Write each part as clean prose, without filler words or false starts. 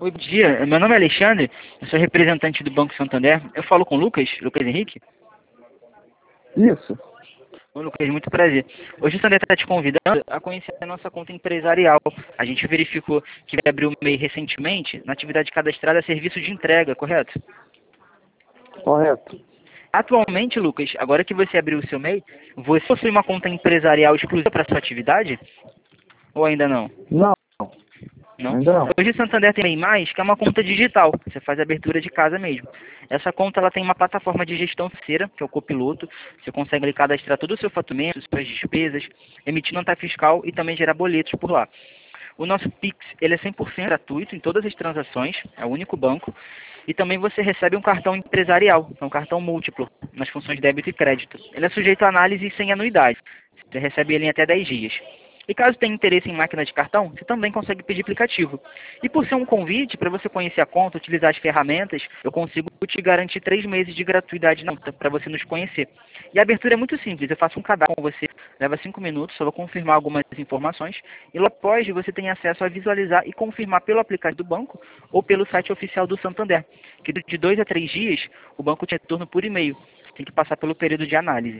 Oi, bom dia. Meu nome é Alexandre, eu sou representante do Banco Santander. Eu falo com o Lucas Henrique. Isso. Oi, Lucas, muito prazer. Hoje o Santander está te convidando a conhecer a nossa conta empresarial. A gente verificou que vai abrir o MEI recentemente na atividade cadastrada serviço de entrega, correto? Correto. Atualmente, Lucas, agora que você abriu o seu MEI, você possui uma conta empresarial exclusiva para sua atividade? Ou ainda não? Não, Não? ainda não. Hoje o Santander tem mais, que é uma conta digital. Você faz a abertura de casa mesmo. Essa conta ela tem uma plataforma de gestão financeira, que é o Copiloto. Você consegue ali cadastrar todo o seu faturamento, suas despesas, emitir nota fiscal e também gerar boletos por lá. O nosso Pix ele é 100% gratuito em todas as transações, é o único banco. E também você recebe um cartão empresarial, é um cartão múltiplo, nas funções débito e crédito. Ele é sujeito a análise sem anuidade. Você recebe ele em até 10 dias. E caso tenha interesse em máquina de cartão, você também consegue pedir aplicativo. E por ser um convite, para você conhecer a conta, utilizar as ferramentas, eu consigo te garantir 3 meses de gratuidade na conta, para você nos conhecer. E a abertura é muito simples, eu faço um cadastro com você, leva 5 minutos, só vou confirmar algumas informações, e logo após você tem acesso a visualizar e confirmar pelo aplicativo do banco ou pelo site oficial do Santander, que de 2 a 3 dias o banco te retorna por e-mail. Você tem que passar pelo período de análise.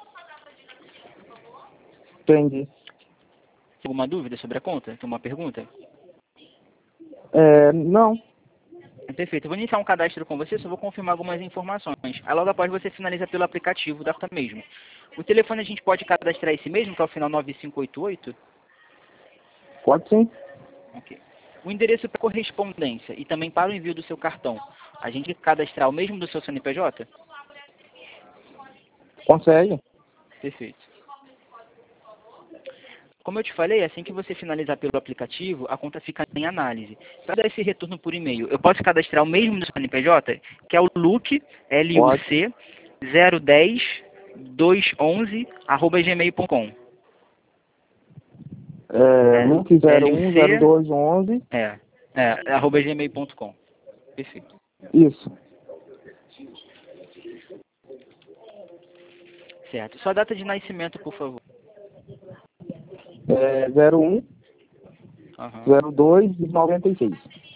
Entendi. Alguma dúvida sobre a conta? Tem uma pergunta? Não. Perfeito. Eu vou iniciar um cadastro com você, só vou confirmar algumas informações. Aí logo após você finaliza pelo aplicativo da conta mesmo. O telefone a gente pode cadastrar esse mesmo, que é o final 9588? Pode sim. Ok. O endereço para correspondência e também para o envio do seu cartão, a gente tem que cadastrar o mesmo do seu CNPJ? Consegue? Perfeito. Como eu te falei, assim que você finalizar pelo aplicativo, a conta fica em análise. Para dar esse retorno por e-mail, eu posso cadastrar o mesmo do CNPJ, que é o LUC, Pode. LUC 010 211 @gmail.com. Luke LUC 010211. @gmail.com. Perfeito. Isso. Certo. Sua data de nascimento, por favor. 01 Aham. 02 96.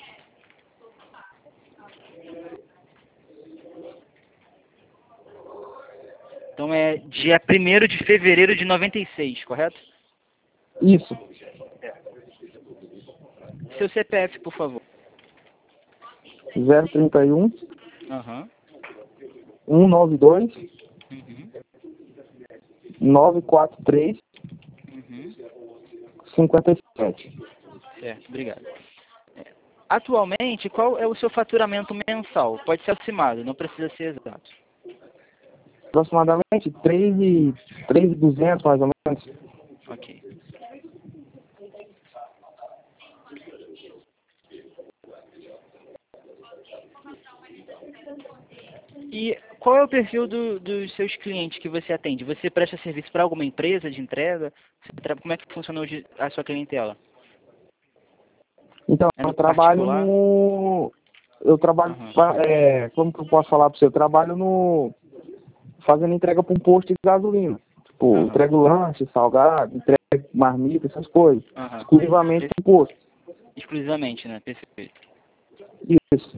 Então é dia 1º de fevereiro de 96, correto? Isso. Seu CPF, por favor. 031 Aham. 192 Uhum. 943 Uhum. 57. Certo, obrigado. Atualmente, qual é o seu faturamento mensal? Pode ser aproximado, não precisa ser exato. Aproximadamente 3.200 mais ou menos. Ok. E qual é o perfil dos seus clientes que você atende? Você presta serviço para alguma empresa de entrega? Como é que funciona hoje a sua clientela? Então, É no particular? Aham. como que eu posso falar para você? Eu trabalho fazendo entrega para um posto de gasolina. Tipo, Aham. entrego lanche, salgado, entrego marmita, essas coisas. Aham. Exclusivamente para o posto. Exclusivamente, né? Perfeito. Isso.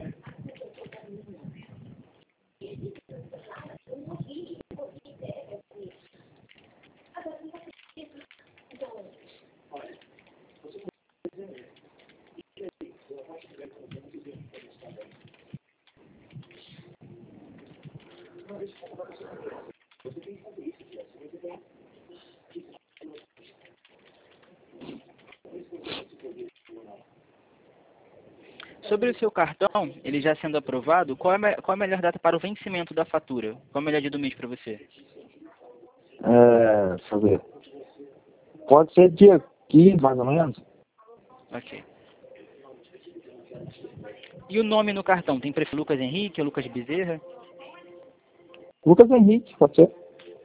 Sobre o seu cartão, ele já sendo aprovado, qual a melhor data para o vencimento da fatura? Qual é o melhor dia do mês para você? Deixa eu ver. Pode ser dia 15, mais ou menos. Ok. E o nome no cartão? Tem prefeito Lucas Henrique ou Lucas Bezerra? Lucas Henrique, pode ser?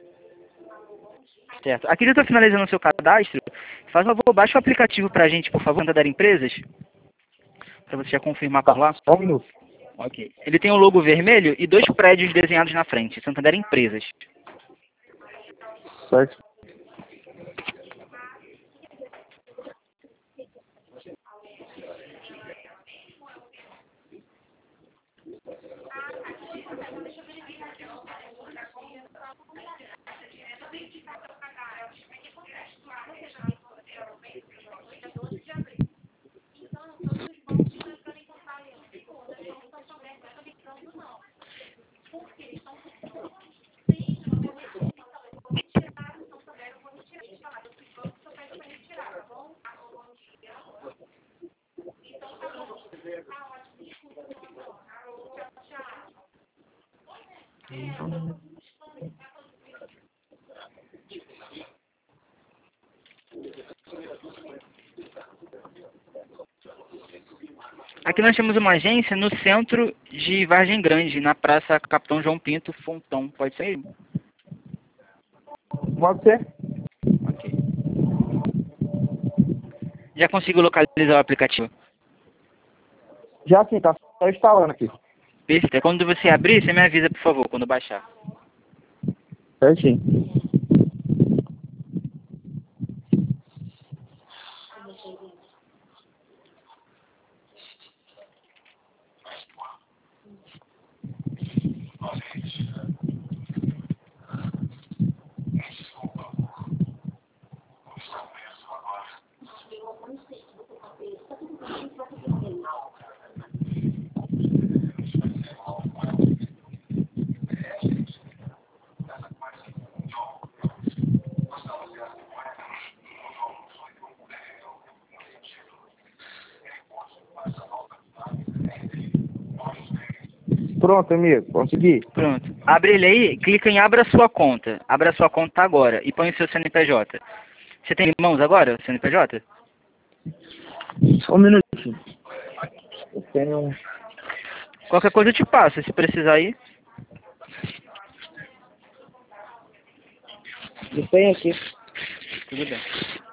Certo. Aqui já estou finalizando o seu cadastro. Faz um favor, baixa o aplicativo para a gente, por favor, Santander Empresas, para você já confirmar por Tá, lá. só um minuto. Ok. Ele tem um logo vermelho e 2 prédios desenhados na frente, Santander Empresas. Certo. Aqui nós temos uma agência no centro de Vargem Grande, na Praça Capitão João Pinto Fontão. Pode ser? Pode ser? Ok. Já conseguiu localizar o aplicativo? Já sim, tá só instalando aqui. Perfeito. Quando você abrir, você me avisa, por favor, quando baixar. Certinho. Pronto, amigo. Consegui. Pronto. Abre ele aí, clica em abra sua conta. Abra sua conta agora e põe o seu CNPJ. Você tem em mãos agora, o CNPJ? Só um minutinho. Eu tenho... Qualquer coisa eu te passo, se precisar aí. Eu tenho aqui. Tudo bem.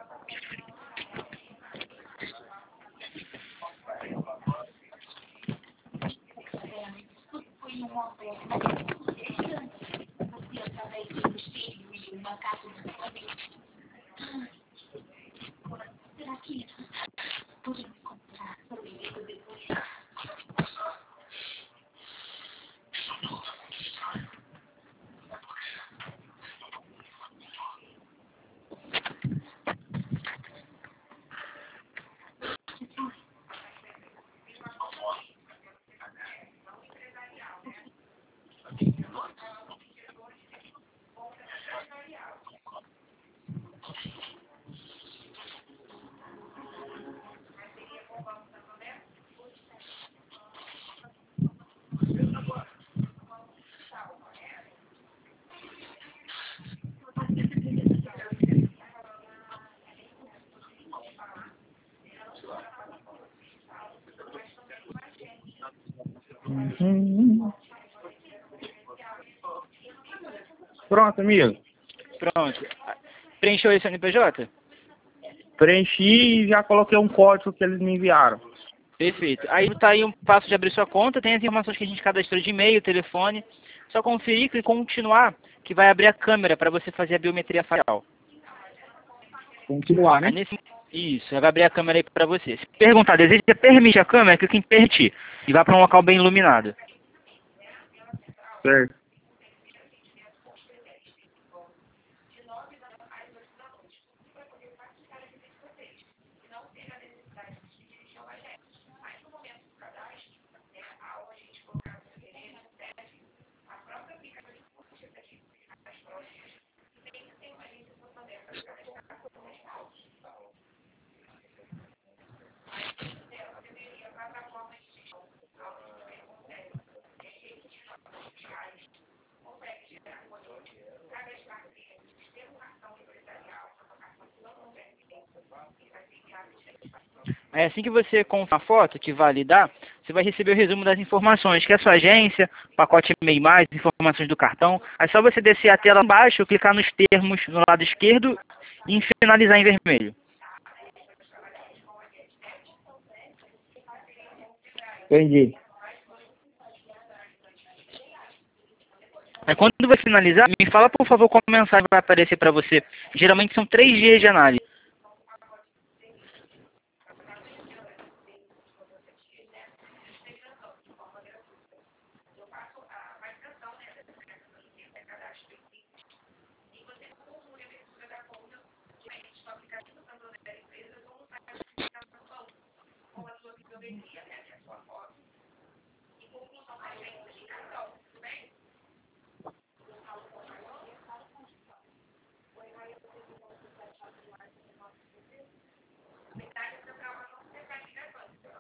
Pronto, amigo. Pronto. Preencheu esse CNPJ? Preenchi e já coloquei um código que eles me enviaram. Perfeito. Aí tá aí um passo de abrir sua conta, tem as informações que a gente cadastrou de e-mail, telefone. Só conferir e continuar, que vai abrir a câmera para você fazer a biometria facial. Continuar, né? Aí isso, vai abrir a câmera aí para você. Se perguntar, deseja permitir a câmera, clica em permitir. E vá para um local bem iluminado. Certo. Aí assim que você confirmar a foto, que validar, você vai receber o resumo das informações, que é a sua agência, pacote e-mail mais, informações do cartão. Aí só você descer a tela abaixo, clicar nos termos no lado esquerdo e finalizar em vermelho. Entendi. Aí quando você finalizar, me fala por favor qual mensagem vai aparecer para você. Geralmente são 3 dias de análise.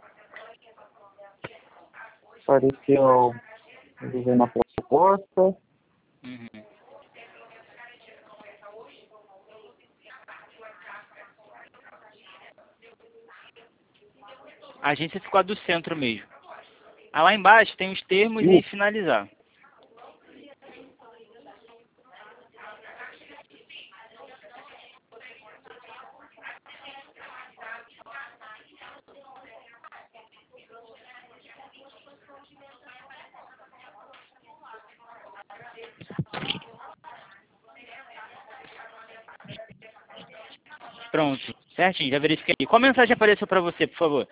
Apareceu dizendo a proposta. A agência ficou a do centro mesmo. Aí lá embaixo tem os termos e finalizar. Pronto, certinho, já verifiquei. Qual mensagem apareceu para você, por favor?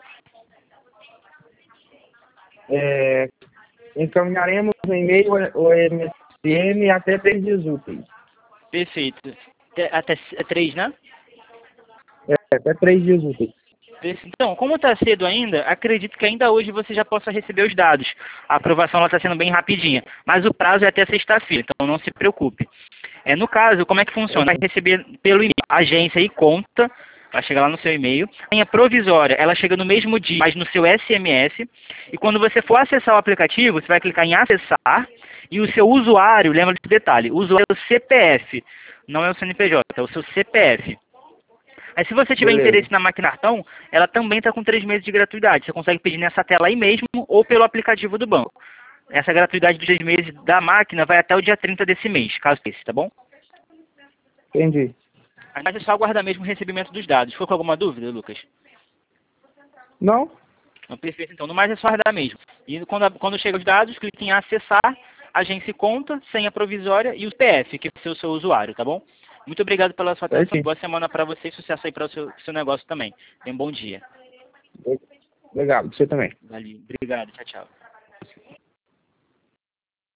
Encaminharemos o e-mail ou MSN até 3 dias úteis. Perfeito. Até 3, né? Até 3 dias úteis. Então, como está cedo ainda, acredito que ainda hoje você já possa receber os dados. A aprovação está sendo bem rapidinha, mas o prazo é até sexta-feira, então não se preocupe. No caso, como é que funciona? Vai receber pelo e-mail, agência e conta, vai chegar lá no seu e-mail. A senha provisória, ela chega no mesmo dia, mas no seu SMS. E quando você for acessar o aplicativo, você vai clicar em acessar e o seu usuário, lembra desse detalhe, o usuário é o CPF, não é o CNPJ, é o seu CPF. Aí se você tiver Beleza. interesse na máquina cartão, ela também está com 3 meses de gratuidade. Você consegue pedir nessa tela aí mesmo ou pelo aplicativo do banco. Essa gratuidade dos 3 meses da máquina vai até o dia 30 desse mês, caso esse, tá bom? Entendi. Mas é só aguardar mesmo o recebimento dos dados. Ficou com alguma dúvida, Lucas? Não? Não, perfeito, então. No mais é só aguardar mesmo. E quando chega os dados, clique em acessar, agência e conta, senha provisória e o PF, que vai ser o seu usuário, tá bom? Muito obrigado pela sua atenção. Certinho. Boa semana para você e sucesso aí para o seu negócio também. Tenha um bom dia. Obrigado, você também. Valeu. Obrigado. Tchau, tchau.